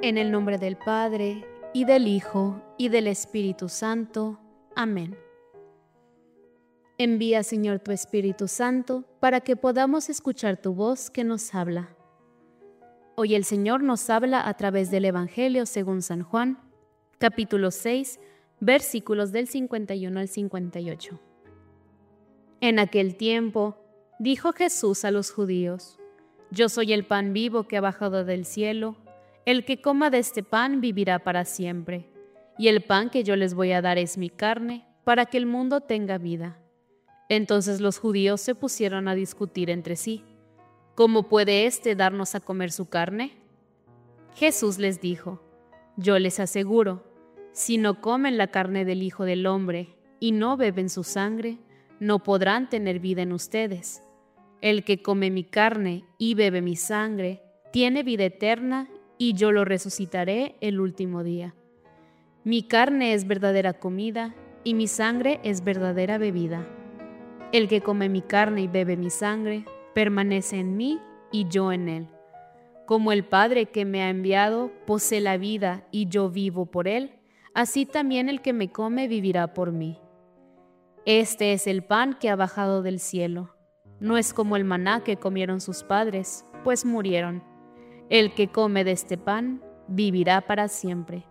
En el nombre del Padre, y del Hijo, y del Espíritu Santo. Amén. Envía, Señor, tu Espíritu Santo, para que podamos escuchar tu voz que nos habla. Hoy el Señor nos habla a través del Evangelio según San Juan, capítulo 6, versículos del 51 al 58. En aquel tiempo, dijo Jesús a los judíos: Yo soy el pan vivo que ha bajado del cielo. El que coma de este pan vivirá para siempre, y el pan que yo les voy a dar es mi carne, para que el mundo tenga vida. Entonces los judíos se pusieron a discutir entre sí: ¿Cómo puede éste darnos a comer su carne? Jesús les dijo: Yo les aseguro, si no comen la carne del Hijo del Hombre y no beben su sangre, no podrán tener vida en ustedes. El que come mi carne y bebe mi sangre tiene vida eterna, y yo lo resucitaré el último día. Mi carne es verdadera comida, y mi sangre es verdadera bebida. El que come mi carne y bebe mi sangre, permanece en mí y yo en él. Como el Padre que me ha enviado posee la vida y yo vivo por él, así también el que me come vivirá por mí. Este es el pan que ha bajado del cielo. No es como el maná que comieron sus padres, pues murieron. El que come de este pan vivirá para siempre.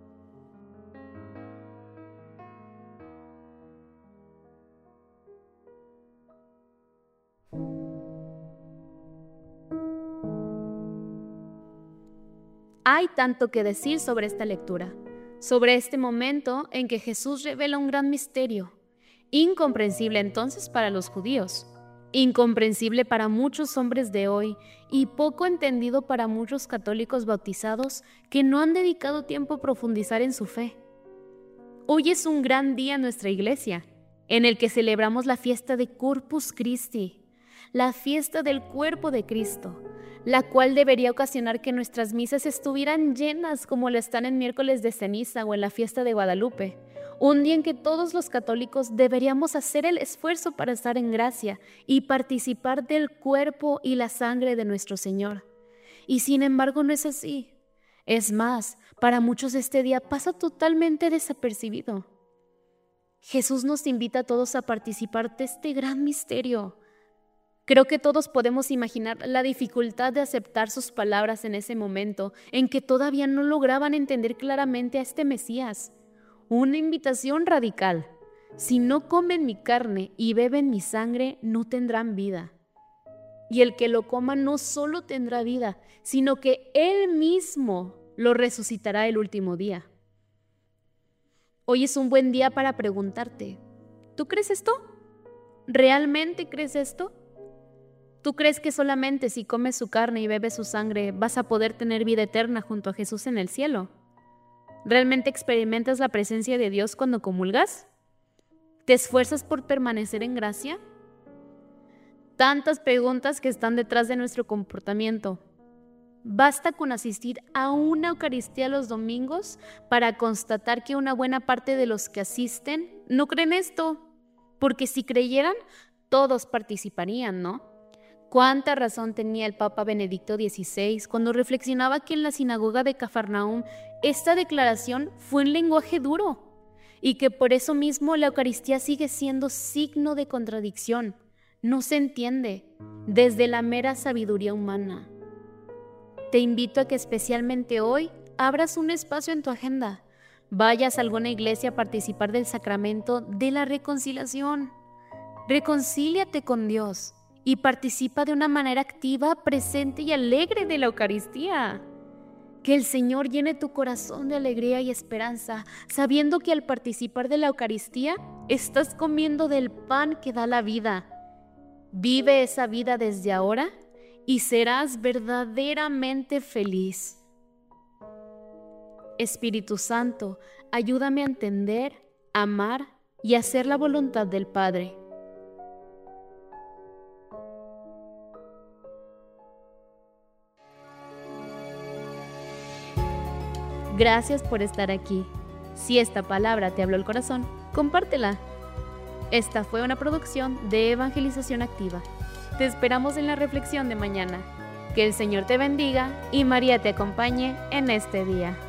Hay tanto que decir sobre esta lectura, sobre este momento en que Jesús revela un gran misterio, incomprensible entonces para los judíos, incomprensible para muchos hombres de hoy y poco entendido para muchos católicos bautizados que no han dedicado tiempo a profundizar en su fe. Hoy es un gran día en nuestra iglesia, en el que celebramos la fiesta de Corpus Christi, la fiesta del cuerpo de Cristo, la cual debería ocasionar que nuestras misas estuvieran llenas como lo están en miércoles de ceniza o en la fiesta de Guadalupe, un día en que todos los católicos deberíamos hacer el esfuerzo para estar en gracia y participar del cuerpo y la sangre de nuestro Señor. Y sin embargo no es así. Es más, para muchos este día pasa totalmente desapercibido. Jesús nos invita a todos a participar de este gran misterio. Creo que todos podemos imaginar la dificultad de aceptar sus palabras en ese momento en que todavía no lograban entender claramente a este Mesías. Una invitación radical: si no comen mi carne y beben mi sangre, no tendrán vida. Y el que lo coma no solo tendrá vida, sino que Él mismo lo resucitará el último día. Hoy es un buen día para preguntarte: ¿tú crees esto? ¿Realmente crees esto? ¿Tú crees que solamente si comes su carne y bebes su sangre vas a poder tener vida eterna junto a Jesús en el cielo? ¿Realmente experimentas la presencia de Dios cuando comulgas? ¿Te esfuerzas por permanecer en gracia? Tantas preguntas que están detrás de nuestro comportamiento. Basta con asistir a una Eucaristía los domingos para constatar que una buena parte de los que asisten no creen esto, porque si creyeran, todos participarían, ¿no? Cuánta razón tenía el Papa Benedicto XVI cuando reflexionaba que en la sinagoga de Cafarnaúm esta declaración fue un lenguaje duro y que por eso mismo la Eucaristía sigue siendo signo de contradicción. No se entiende desde la mera sabiduría humana. Te invito a que especialmente hoy abras un espacio en tu agenda, vayas a alguna iglesia a participar del sacramento de la reconciliación. Reconcíliate con Dios y participa de una manera activa, presente y alegre de la Eucaristía. Que el Señor llene tu corazón de alegría y esperanza, sabiendo que al participar de la Eucaristía estás comiendo del pan que da la vida. Vive esa vida desde ahora y serás verdaderamente feliz. Espíritu Santo, ayúdame a entender, amar y hacer la voluntad del Padre. Gracias por estar aquí. Si esta palabra te habló el corazón, compártela. Esta fue una producción de Evangelización Activa. Te esperamos en la reflexión de mañana. Que el Señor te bendiga y María te acompañe en este día.